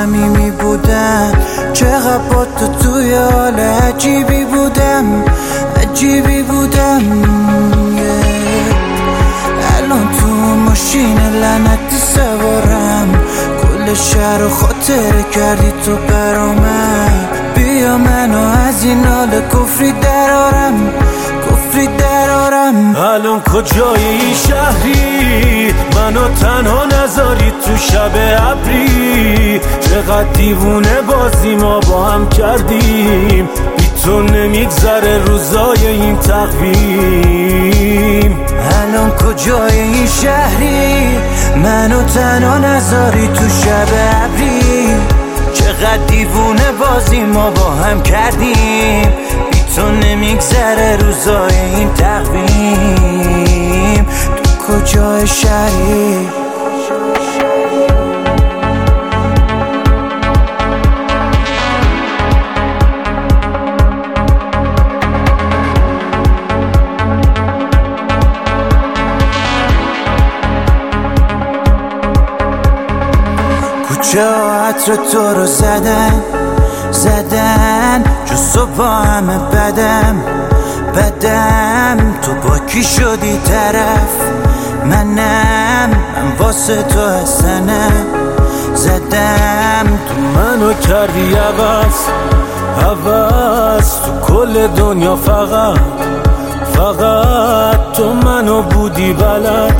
صمیمی بودم، چقدر با تو توی حال عجیبی بودم الان تو ماشین لعنتی سوارم، کل شهر رو خاطره کردی تو برامم. بیا منو از این حال کفری درارم الان کجای این شهری؟ منو تنها نذاری تو شب ابری. چقدر دیوونه بازی ما با هم کردیم، بی تو نمیگذره روزای این تقویم. الان کجای این شهری؟ منو تنها نذاری تو شب ابری. چقدر دیوونه بازی ما با هم کردیم، بی تو نمیگذره روزای این تقویم. تو کجای شهری؟ کوچه ها عطر تو رو زدن جز صبح همه بدم تو با کی شدی طرف؟ من واسه تو حسنم زدم. تو منو کردی عوض تو کل دنیا، فقط تو منو بودی بلد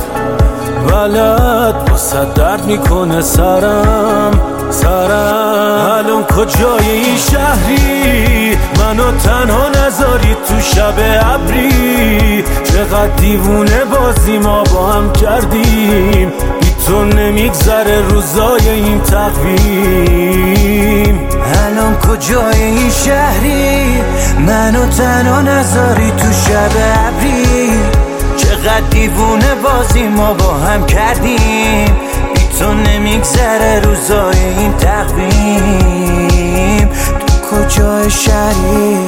واسه درد میکنه سرم. الان کجای این شهری؟ منو تنها نذاری تو شب ابری. چقدر دیوونه بازی ما با هم کردیم، بی تو نمیگذره روزای این تقویم. الان کجای این شهری؟ منو تنها نذاری تو شب ابری. چقدر دیوونه بازی ما با هم کردیم، بی تو نمیگذره روزای این تقویم. تو کجای شهری؟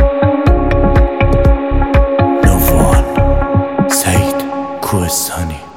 سعید کوهستانی.